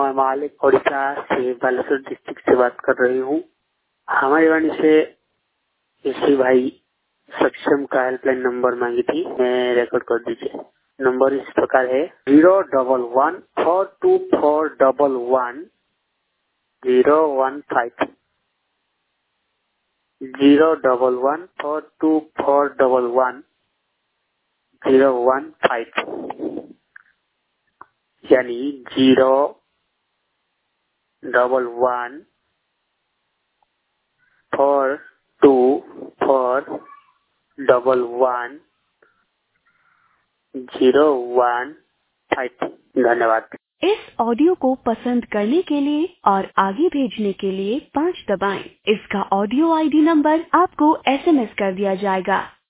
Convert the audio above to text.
मैं मालिक ओडिशा से बालेश्वर डिस्ट्रिक्ट से बात कर रही हूँ। हमारी वाणी से इसी भाई सक्षम का हेल्पलाइन नंबर मांगी थी, मैं रिकॉर्ड कर दीजिए। नंबर इस प्रकार है 011-42411-015 011-42411-015 यानी 011-42411-015। धन्यवाद। इस ऑडियो को पसंद करने के लिए और आगे भेजने के लिए 5 दबाएं। इसका ऑडियो आईडी नंबर आपको SMS कर दिया जाएगा।